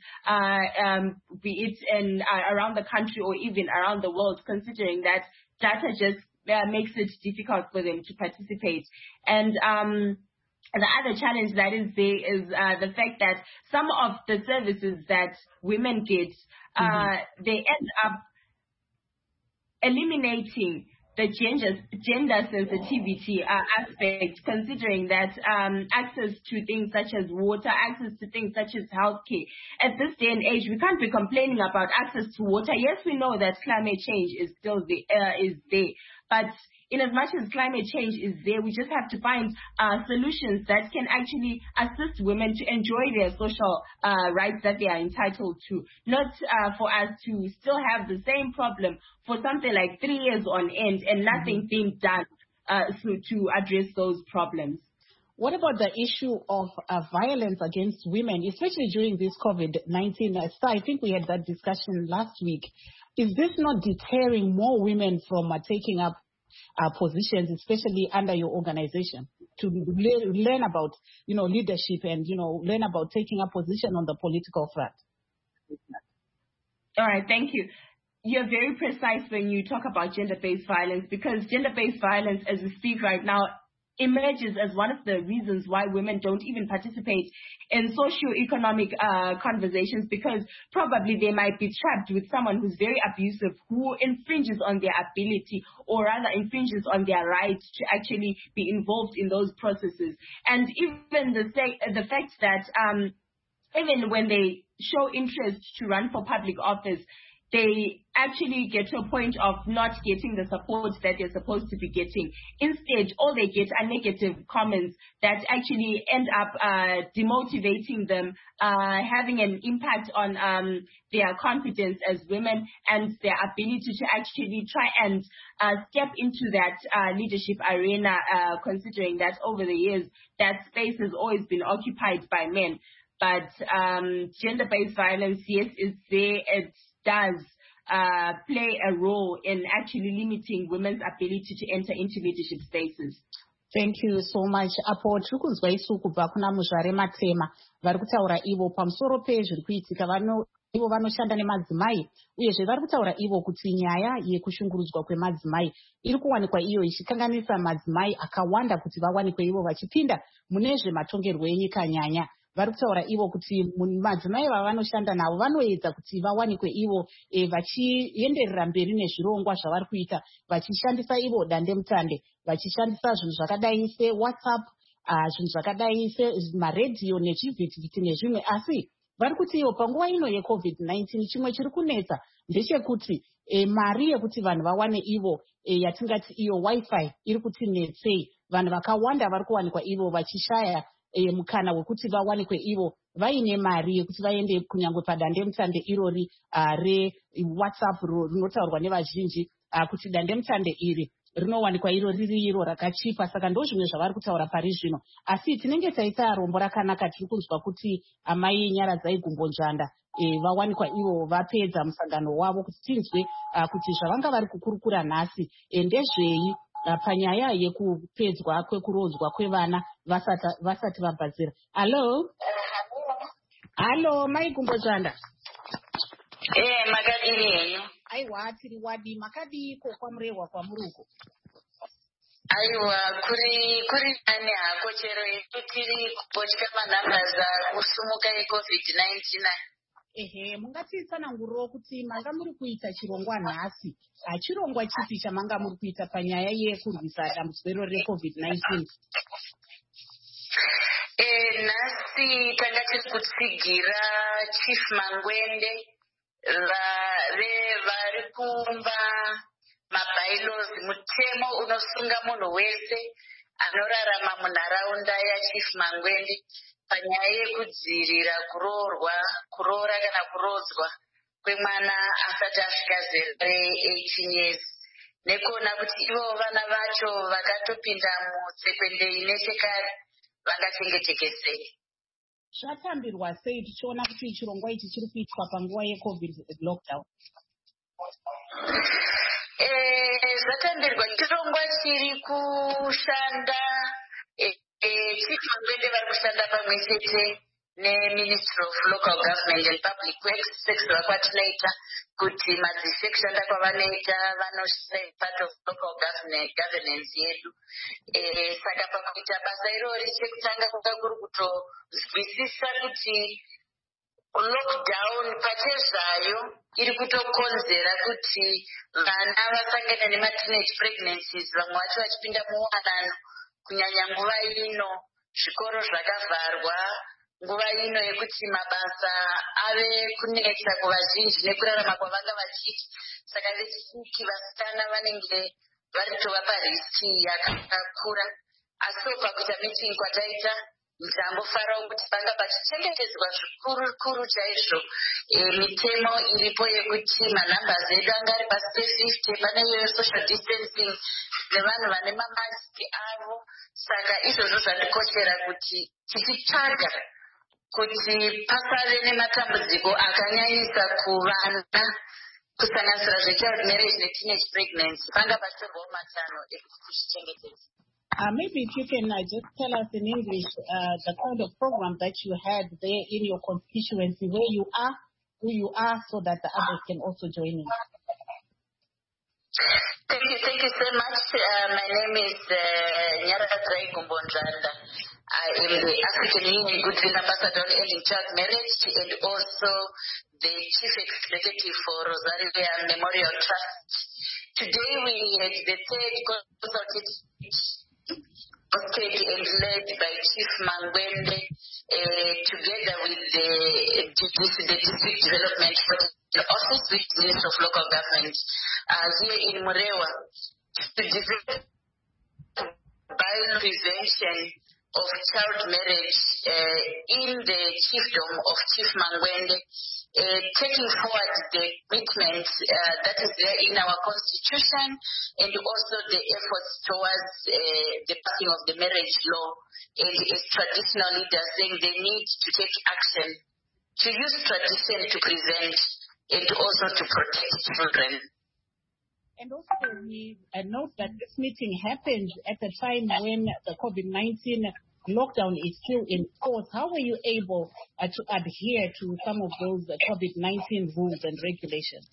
be it in around the country or even around the world, considering that data just makes it difficult for them to participate. And the other challenge that is there is the fact that some of the services that women get, they end up eliminating the gender sensitivity aspect, considering that access to things such as water, access to things such as healthcare. At this day and age, we can't be complaining about access to water. Yes, we know that climate change is still there, but in as much as climate change is there, we just have to find solutions that can actually assist women to enjoy their social rights that they are entitled to. Not for us to still have the same problem for something like 3 years on end and nothing being done to address those problems. What about the issue of violence against women, especially during this COVID-19? So I think we had that discussion last week. Is this not deterring more women from taking up positions, especially under your organization, to learn about, leadership and, learn about taking a position on the political front? All right, thank you. You're very precise when you talk about gender-based violence, because gender-based violence, as we speak right now, emerges as one of the reasons why women don't even participate in socio-economic conversations, because probably they might be trapped with someone who's very abusive, who infringes on their ability or rather infringes on their rights to actually be involved in those processes. And even the fact that even when they show interest to run for public office, they actually get to a point of not getting the support that they're supposed to be getting. Instead, all they get are negative comments that actually end up demotivating them, having an impact on their confidence as women and their ability to actually try and step into that leadership arena, considering that over the years, that space has always been occupied by men. But gender-based violence, yes, is there. It does play a role in actually limiting women's ability to enter into leadership spaces. Thank you so much. Apo tiri kunzwa isu kubva kuna Muzvare Matema vari kutaura ivo pamusoro pezviri kuitika. Ivo vanoshanda nemadzimai, uyezve vari kutaura ivo kuti nyaya yekushungurudzwa kwemadzimai iri kuwanikwa iyo ichikanganisa madzimai akawanda kuti vawanikwe ivo vachipinda mune zvematongerwo enyika nyanya. Vari kutaura ivo kuti madzimai vavanoshanda navo vanoedza kuti vawanikwe ivo vachienderera mberi nezvirongwa zvavari kuita, vachishandisa ivo dandemutande, vachishandisa zvinhu zvakadai seWhatsApp, zvinhu zvakadai semaredhiyo nezvivhitivhiti nezvimwe. Asi vari kuti ivo panguva ino yeCovid-19 chimwe chiri kunetsa ndechekuti mari yekuti vanhu vawane ivo yatingati iyo Wi-Fi iri kuti netsei. Vanhu vakawanda vari kuwanikwa ivo vachishaya mukana wekuti vawanikwe ivo vaine mari yekuti vaende kunyangwe padandemutande irori reWhatsApp rinotaurwa nevazhinji, kuti dandemutande iri rinowanikwa iro riri iro rakachipa. Saka ndo zvimwe zvavari kutaura pari zvino. Asi tinenge taita rombo rakanaka. Tiri kunzwa kuti amai Nyaradzai Gumbonjanda vawanikwa ivo vapedza musangano wavo, kuti tinzwe kuti zvavanga vari kukurukura nhasi ndezvei panyaya yekupedzwa kwekurodzwa kwevana vasati vabvazira. Halo mai Gumbonjanda. Makadini henyu? Aiwa, tiri wadi. Makadiko kwamurehwa kwamuruko? Aiwa, kuri ane hako chero tiri kupotya manhambaza kusumuka eCovid-19. Ehe, mungatitsanangurirawo kuti manga muri kuita chirongwa nhasi. Chirongwa chipi chamanga muri kuita panyaya yekurwisa dambudziko reCOVID-19? Nhasi tanga tiri kutsigira Chief Mangwende vari kumba mabylaws, mutemo unosunga munhu wese anorarama munharaunda yaChief Mangwende panyaya yekudzivirira kuroora kana kurodzwa kwemwana asati asvika zera re18 years, nekuona kuti ivo vana vacho vakatopinda musekondari nechekare vangachengeteke sei. Zvatambirwa sei tichiona kuti chirongwa ichi chiri kuitwa panguva yeCOVID lockdown? Zvatambirwa chirongwa chiri kushanda. Chief Mangwende vari kushanda pamwe chete neMinistry of Local Government and Public Works, sekuziva kwatinoita kuti madzisi ekushanda kwavanoita vanoshanda part of local governance yedu. Saka pakuita basa irori chekutanga kwanga kuri kutozwisisa kuti lockdown pachezvayo iri kutokonzera kuti vana vasangane nemateenage pregnancies, vamwe vacho vachipinda muwanano, kunyanya nguva ino zvikoro zvakavharwa, nguva ino yekuti mabasa ave kunetsa kuvazhinji nekurarama kwavanga vachiita. Saka vechidiki vasikana vanenge vari kutova pariski yakakura. Asi pakuita meeting kwataita ndambofarawo kuti panga pachichengetedzwa zvikuru chaizvo mitemo iripo yekuti manambers edu anga ari pasi pe50, pane iyoyo social distancing nevanhu vane mamasiki avo. Saka izvozvo zvandikoshera kuti tichitsvaga kuti pasave nematambudziko akanyanyisa kuvana, kusanganisira zvechild marriage neteenage pregnancy, panga patorwawo matanho ekuti kuzvichengetedza. Maybe if you can just tell us in English the kind of program that you had there in your constituency, where you are, who you are, so that the others can also join in. Thank you so much. My name is Nyaratrai Gumbonjanda. I am the African Union Goodwill Ambassador on Ending Child Marriage and also the Chief Executive for Rosaria Memorial Trust. Today we had the third consultative and led by Chief Mangwende together with the District Development Office with the Ministry of Local Government here in Murewa to develop prevention of child marriage in the chiefdom of Chief Mangwende, taking forward the commitment that is there in our constitution and also the efforts towards the passing of the marriage law, and as traditional leaders saying they need to take action to use tradition to prevent and also to protect children. And also we note that this meeting happened at a time when the COVID-19 lockdown is still in force. How were you able to adhere to some of those COVID-19 rules and regulations?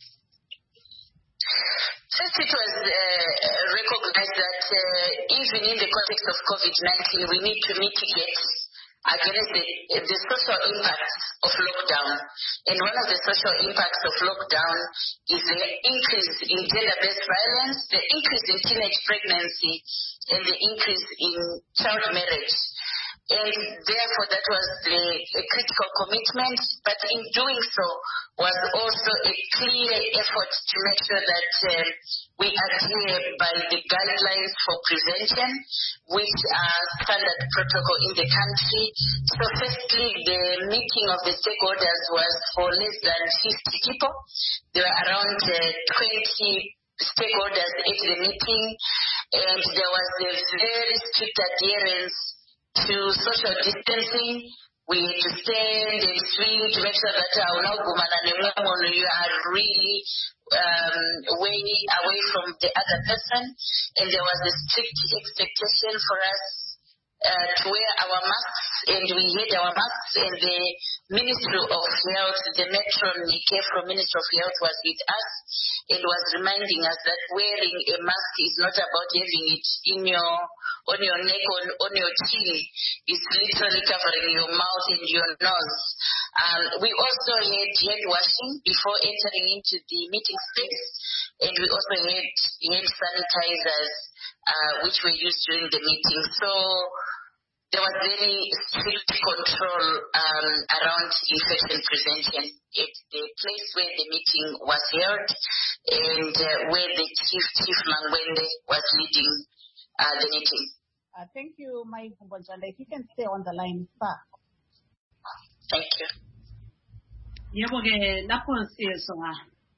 First, it was recognized that even in the context of COVID-19, we need to mitigate against the social impacts of lockdown. And one of the social impacts of lockdown is the increase in gender-based violence, the increase in teenage pregnancy, and the increase in child marriage. And therefore, that was a critical commitment, but in doing so was also a clear effort to make sure that we adhere by the guidelines for prevention, which are standard protocol in the country. So firstly, the meeting of the stakeholders was for less than 50 people. There were around 20 stakeholders at the meeting, and there was a very strict adherence to social distancing. We had to stand and swing to make sure that you are really way away from the other person. And there was a strict expectation for us to wear our masks, and we had our masks, and the Ministry of Health, the matron Nike from Ministry of Health was with us and was reminding us that wearing a mask is not about having it on your neck, on your chin. It's literally covering your mouth and your nose. We also had hand washing before entering into the meeting space, and we also had hand sanitizers which were used during the meeting. So there was very strict control around infection prevention at the place where the meeting was held and where the Chief Mangwende was leading the meeting. Thank you, Mike Mbonjanda. If you can stay on the line, sir. Thank you. Yebo ke lapho siyezwa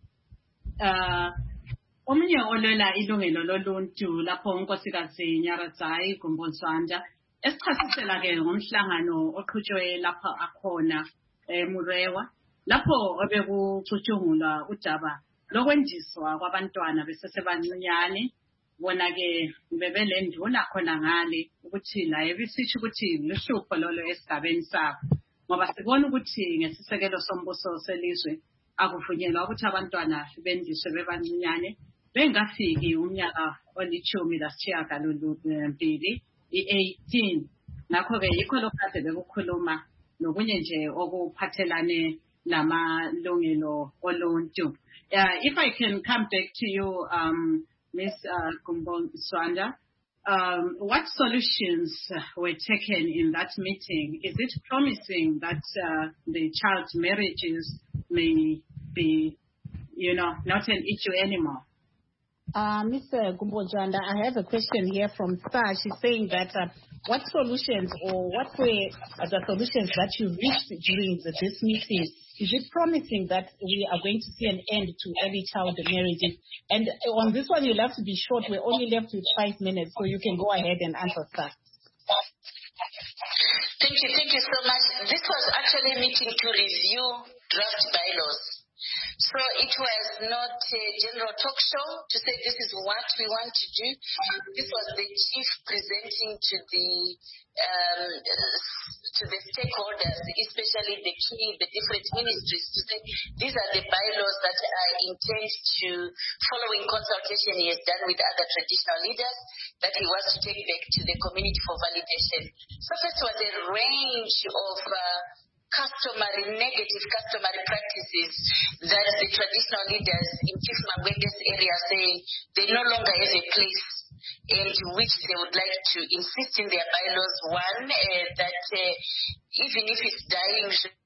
omunye olwela ilungelo loluntu lapho unkosikazi Nyaradzai Gumbonzwanda esichasisela ke ngomhlangano oqhutshwe lapha akhona eMurewa lapho obekucutshungulwa udaba lokwendiswa kwabantwana besesebancinyane bona ke bebelenduna khona ngale ukuthi la ebisithi ukuthi luhlupho lolo esigabeni sabo ngoba sibona ukuthi ngesisekelo sombuso selizwe akuvunyelwa ukuthi abantwana bendiswe bebancinyane bengafiki umnyaka olithumi lasitshiyagalolunye i-18 ngakho-ke yikho lokho kade bekukhuluma nokunye nje okuphathelane lamalungelo oluntu. If I can come back to you, Ms. Gumbonzwanda, what solutions were taken in that meeting? Is it promising that the child marriages may be, not an issue anymore? Mr. Gumbonzwanda, I have a question here from Star. She's saying that what solutions or what were the solutions that you reached during this meeting? Is it promising that we are going to see an end to early child marriages? And on this one, you'll have to be short. We're only left with 5 minutes, so you can go ahead and answer, Star. Thank you so much. This was actually a meeting to review draft bylaws. So it was not a general talk show to say this is what we want to do. This was the chief presenting to the stakeholders, especially the different ministries, to say these are the bylaws that I intend to, following consultation he has done with other traditional leaders, that he wants to take back to the community for validation. So first was a range of negative customary practices that the traditional leaders in Chief Mangwende's area are saying they no longer have a place, and which they would like to insist in their bylaws. One, that even if it's dying,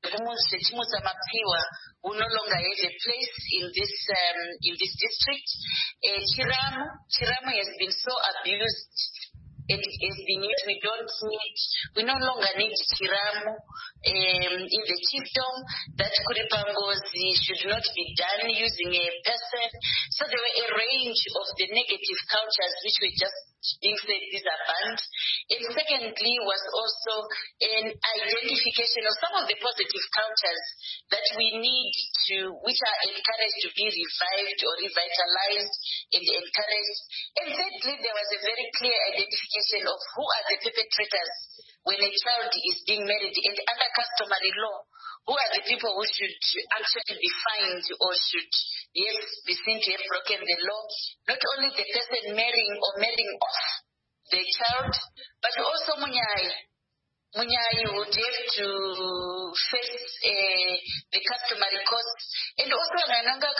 will no longer have a place in this district. Chiramu has been so abused. It has been used. We no longer need Chiramu in the chiefdom. That Kuripangozi should not be done using a person. So there were a range of the negative cultures which were just being said these are banned. And secondly was also an identification of some of the positive cultures that we need to, which are encouraged to be revived or revitalized and encouraged. And thirdly, there was a very clear identification of who are the perpetrators when a child is being married, and under customary law, who are the people who should actually be fined or should, yes, be seen to have broken the law. Not only the person marrying or marrying off the child, but also Munyai. Munyai would have to face the customary costs. And also, so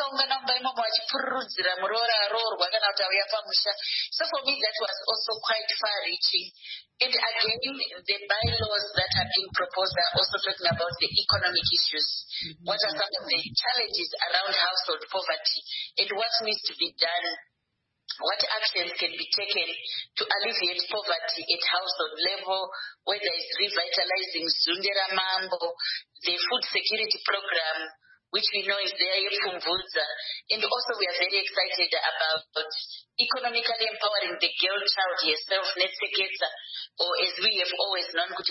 for me, that was also quite far-reaching. And again, the bylaws that are being proposed are also talking about the economic issues. What are some of the challenges around household poverty and what needs to be done? What actions can be taken to alleviate poverty at household level, whether it's revitalizing Zundera Mambo, the food security program, which we know is there in Kumvudza. And also we are very excited about economically empowering the girl child herself, Netseketsa, or as we have always known, but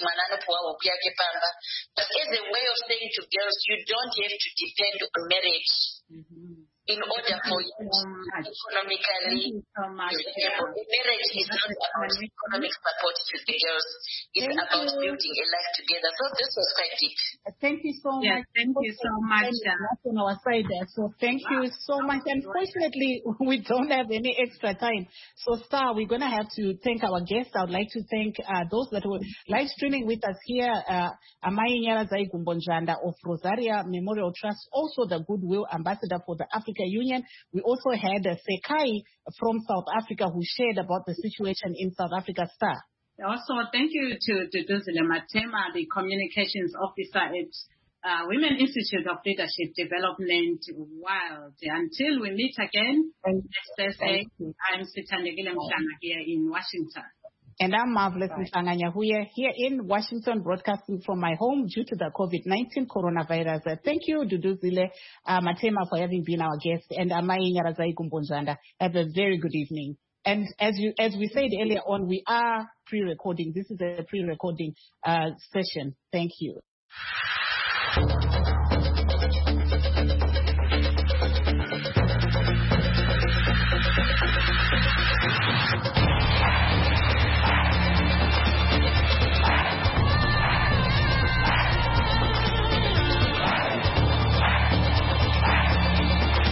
as a way of saying to girls, you don't have to depend on marriage. in order for you to economically viable. Marriage is not about economic support to the girls. It's about building a life together. So this was quite deep. Thank you so much. Thank you so much. That's on our side there. So thank you so much. Unfortunately, we don't have any extra time. So Star, we're going to have to thank our guests. I would like to thank those that were live streaming with us here. Amai Nyarazai Gumbonjanda of Rosaria Memorial Trust, also the Goodwill Ambassador for the Africa Union. We also had Sekai from South Africa who shared about the situation in South Africa. Star. Also, thank you to Duduzile Matema, the Communications Officer at Women Institute of Leadership Development Wild. Until we meet again, let's say I'm Sithandekile Mhlanga here in Washington. And I'm Marvelous Mhlanga here in Washington, broadcasting from my home due to the COVID-19 coronavirus. Thank you, Duduzile Matema, for having been our guest, and Amai Nyarazai Gumbonjanda. Have a very good evening. And as we said earlier on, we are pre-recording. This is a pre-recording session. Thank you.